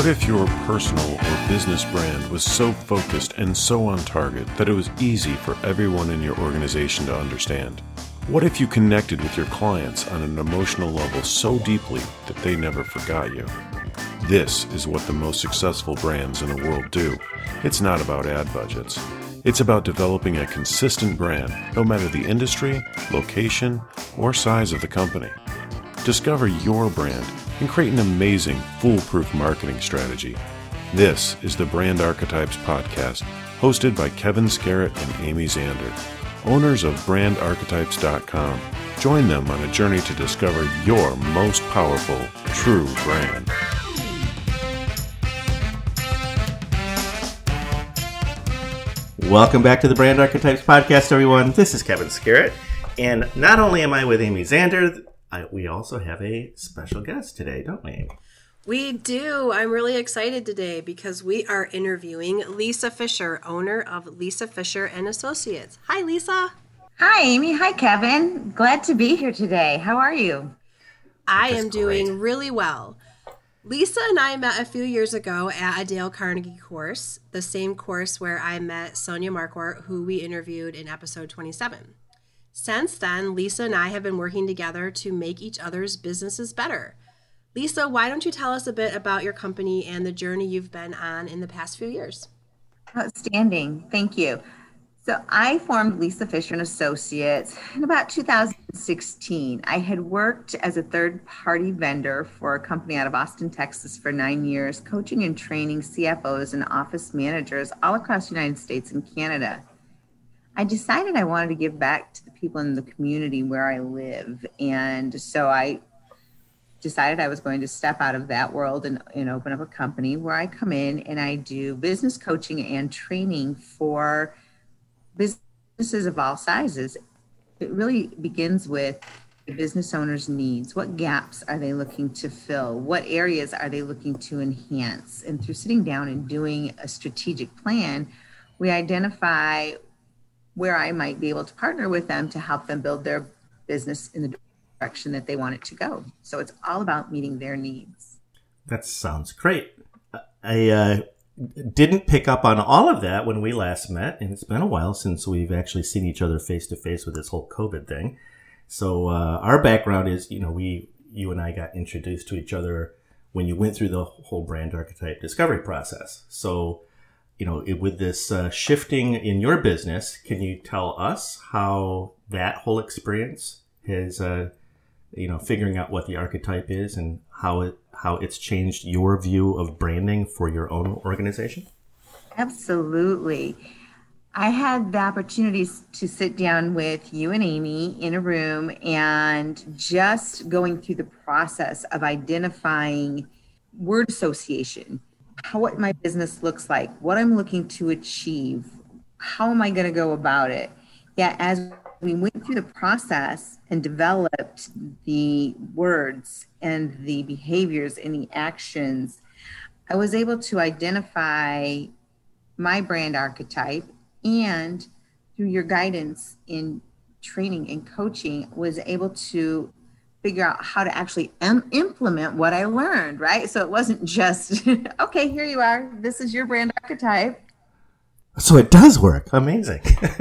What if your personal or business brand was so focused and so on target that it was easy for everyone in your organization to understand? What if you connected with your clients on an emotional level so deeply that they never forgot you? This is what the most successful brands in the world do. It's not about ad budgets. It's about developing a consistent brand, no matter the industry, location, or size of the company. Discover your brand and create an amazing, foolproof marketing strategy. This is the Brand Archetypes Podcast, hosted by Kevin Scarrett and Amy Zander, owners of brandarchetypes.com. Join them on a journey to discover your most powerful, true brand. Welcome back to the Brand Archetypes Podcast, everyone. This is Kevin Scarrett, and not only am I with Amy Zander, we also have a special guest today, don't we, Amy? We do. I'm really excited today because we are interviewing Lisa Fisher, owner of Lisa Fisher and Associates. Hi, Lisa. Hi, Amy. Hi, Kevin. Glad to be here today. How are you? I am doing really well. Lisa and I met a few years ago at a Dale Carnegie course, the same course where I met Sonia Marquardt, who we interviewed in episode 27. Since then, Lisa and I have been working together to make each other's businesses better. Lisa, why don't you tell us a bit about your company and the journey you've been on in the past few years? Outstanding. Thank you. So I formed Lisa Fisher and Associates in about 2016. I had worked as a third-party vendor for a company out of Austin, Texas for 9 years, coaching and training CFOs and office managers all across the United States and Canada. I decided I wanted to give back to the people in the community where I live. And so I decided I was going to step out of that world and open up a company where I come in and I do business coaching and training for businesses of all sizes. It really begins with the business owner's needs. What gaps are they looking to fill? What areas are they looking to enhance? And through sitting down and doing a strategic plan, we identify where I might be able to partner with them to help them build their business in the direction that they want it to go. So it's all about meeting their needs. That sounds great. I didn't pick up on all of that when we last met, and it's been a while since we've actually seen each other face to face with this whole COVID thing. So our background is, you and I got introduced to each other when you went through the whole brand archetype discovery process. So with this shifting in your business, can you tell us how that whole experience has, figuring out what the archetype is and how it's changed your view of branding for your own organization? Absolutely. I had the opportunity to sit down with you and Amy in a room and just going through the process of identifying word association, what my business looks like, what I'm looking to achieve, how am I going to go about it? Yeah, as we went through the process and developed the words and the behaviors and the actions, I was able to identify my brand archetype, and through your guidance in training and coaching, was able to figure out how to actually implement what I learned, right? So it wasn't just, okay, here you are. This is your brand archetype. So it does work. Amazing.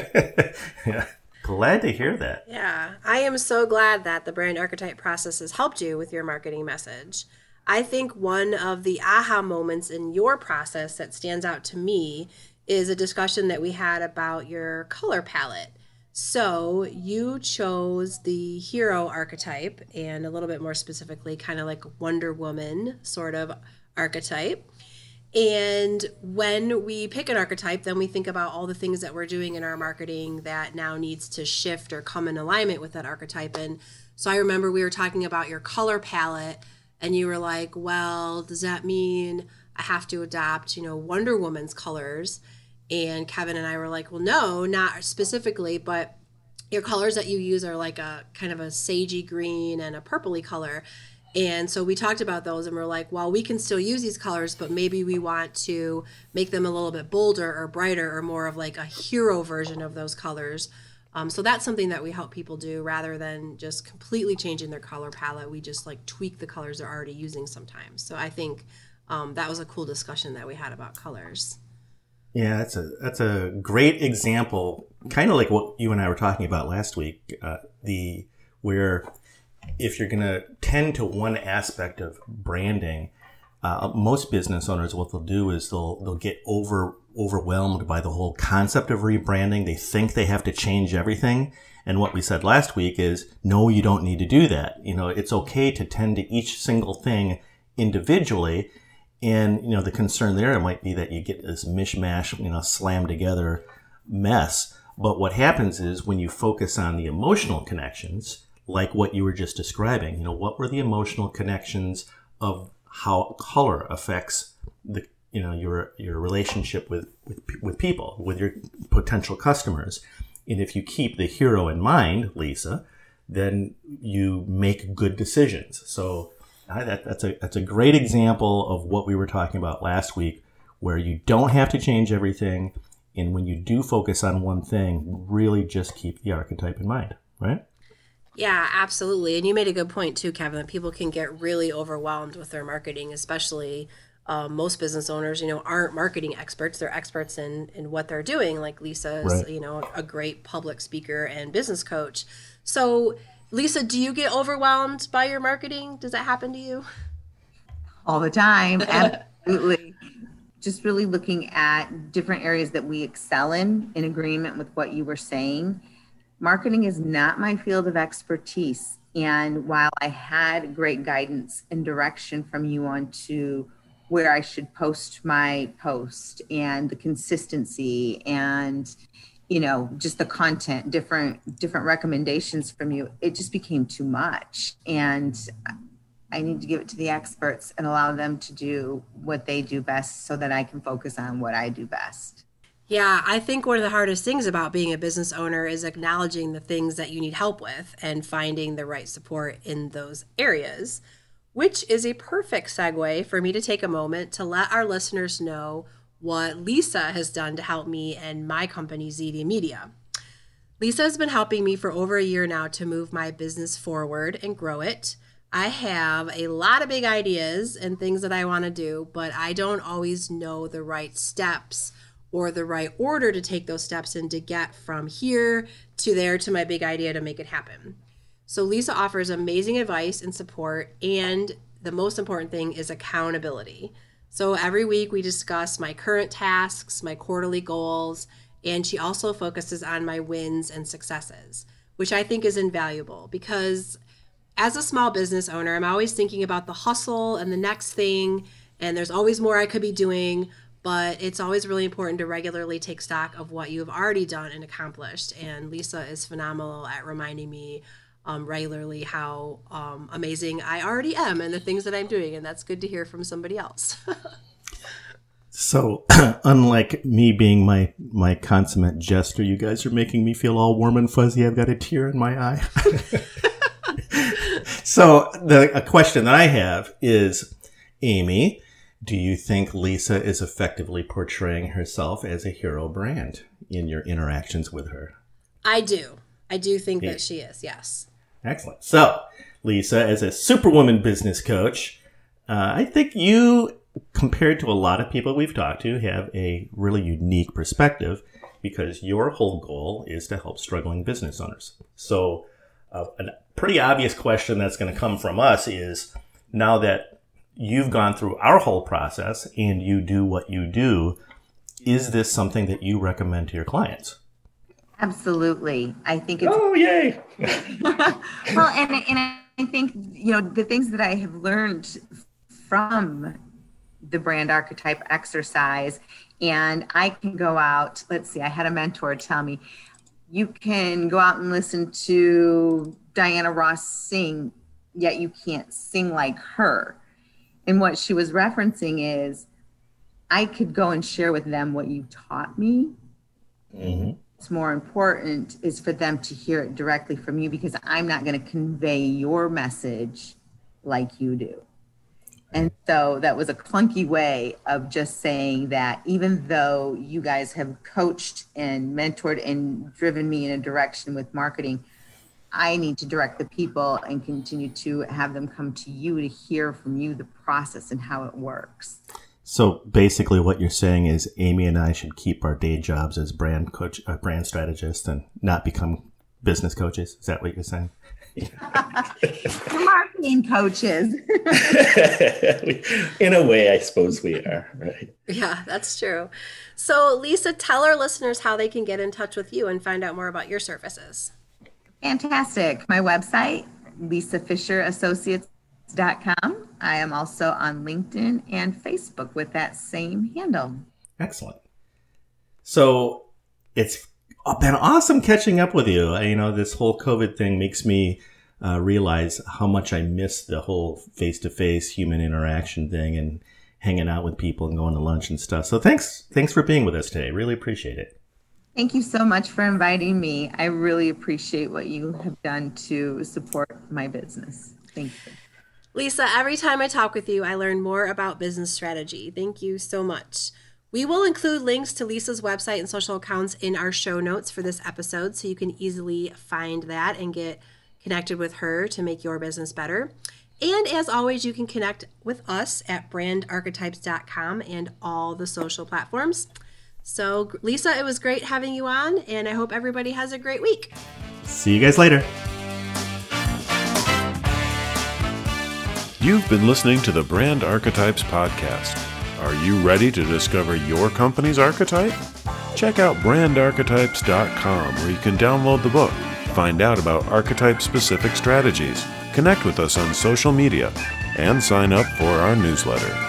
Yeah. Glad to hear that. Yeah, I am so glad that the brand archetype process has helped you with your marketing message. I think one of the aha moments in your process that stands out to me is a discussion that we had about your color palette. So you chose the hero archetype, and a little bit more specifically, kind of like Wonder Woman sort of archetype. And when we pick an archetype, then we think about all the things that we're doing in our marketing that now needs to shift or come in alignment with that archetype. And so I remember we were talking about your color palette, and you were like, well, does that mean I have to adopt, Wonder Woman's colors? And Kevin and I were like, well, no, not specifically, but your colors that you use are like a kind of a sagey green and a purpley color. And so we talked about those and we're like, well, we can still use these colors, but maybe we want to make them a little bit bolder or brighter or more of like a hero version of those colors. So that's something that we help people do rather than just completely changing their color palette. We just like tweak the colors they're already using sometimes. So I think that was a cool discussion that we had about colors. Yeah, that's a great example, kind of like what you and I were talking about last week. Where if you're going to tend to one aspect of branding, most business owners, what they'll do is they'll get overwhelmed by the whole concept of rebranding. They think they have to change everything. And what we said last week is, no, you don't need to do that. It's okay to tend to each single thing individually. And, the concern there might be that you get this mishmash, slammed together mess. But what happens is when you focus on the emotional connections, like what you were just describing, what were the emotional connections of how color affects your relationship with people, with your potential customers. And if you keep the hero in mind, Lisa, then you make good decisions. So that's a great example of what we were talking about last week, where you don't have to change everything. And when you do focus on one thing, really just keep the archetype in mind, right? Yeah, absolutely. And you made a good point too, Kevin, that people can get really overwhelmed with their marketing, especially most business owners, aren't marketing experts. They're experts in what they're doing. Like Lisa is, Right. A great public speaker and business coach. So Lisa, do you get overwhelmed by your marketing? Does that happen to you? All the time. Absolutely. Just really looking at different areas that we excel in agreement with what you were saying. Marketing is not my field of expertise. And while I had great guidance and direction from you on to where I should post my post and the consistency and, just the content, different recommendations from you, it just became too much. And I need to give it to the experts and allow them to do what they do best so that I can focus on what I do best. Yeah, I think one of the hardest things about being a business owner is acknowledging the things that you need help with and finding the right support in those areas, which is a perfect segue for me to take a moment to let our listeners know what Lisa has done to help me and my company, ZD Media. Lisa has been helping me for over a year now to move my business forward and grow it. I have a lot of big ideas and things that I want to do, but I don't always know the right steps or the right order to take those steps and to get from here to there to my big idea to make it happen. So Lisa offers amazing advice and support, and the most important thing is accountability. So every week we discuss my current tasks, my quarterly goals, and she also focuses on my wins and successes, which I think is invaluable because as a small business owner, I'm always thinking about the hustle and the next thing, and there's always more I could be doing, but it's always really important to regularly take stock of what you have already done and accomplished. And Lisa is phenomenal at reminding me regularly how amazing I already am and the things that I'm doing, and that's good to hear from somebody else. So, unlike me being my consummate jester, you guys are making me feel all warm and fuzzy. I've got a tear in my eye. So, a question that I have is, Amy, do you think Lisa is effectively portraying herself as a hero brand in your interactions with her? I do. I do think that she is, yes. Excellent. So, Lisa, as a superwoman business coach, I think you, compared to a lot of people we've talked to, have a really unique perspective because your whole goal is to help struggling business owners. So, a pretty obvious question that's going to come from us is, now that you've gone through our whole process and you do what you do, is this something that you recommend to your clients? Absolutely. I think it's Oh, yay! well, and I think, the things that I have learned from the brand archetype exercise, and I can go out, let's see, I had a mentor tell me, you can go out and listen to Diana Ross sing, yet you can't sing like her. And what she was referencing is, I could go and share with them what you taught me. Mm-hmm. What's more important is for them to hear it directly from you, because I'm not going to convey your message like you do. And so that was a clunky way of just saying that even though you guys have coached and mentored and driven me in a direction with marketing, I need to direct the people and continue to have them come to you to hear from you the process and how it works. So basically what you're saying is Amy and I should keep our day jobs as brand strategists and not become business coaches. Is that what you're saying? Marketing coaches. In a way, I suppose we are, right? Yeah, that's true. So Lisa, tell our listeners how they can get in touch with you and find out more about your services. Fantastic. My website, lisafisherassociates.com. I am also on LinkedIn and Facebook with that same handle. Excellent. So it's been awesome catching up with you. This whole COVID thing makes me realize how much I miss the whole face-to-face human interaction thing and hanging out with people and going to lunch and stuff. So thanks for being with us today. Really appreciate it. Thank you so much for inviting me. I really appreciate what you have done to support my business. Thank you. Lisa, every time I talk with you, I learn more about business strategy. Thank you so much. We will include links to Lisa's website and social accounts in our show notes for this episode, so you can easily find that and get connected with her to make your business better. And as always, you can connect with us at brandarchetypes.com and all the social platforms. So, Lisa, it was great having you on, and I hope everybody has a great week. See you guys later. You've been listening to the Brand Archetypes podcast. Are you ready to discover your company's archetype? Check out brandarchetypes.com, where you can download the book, find out about archetype-specific strategies, connect with us on social media, and sign up for our newsletter.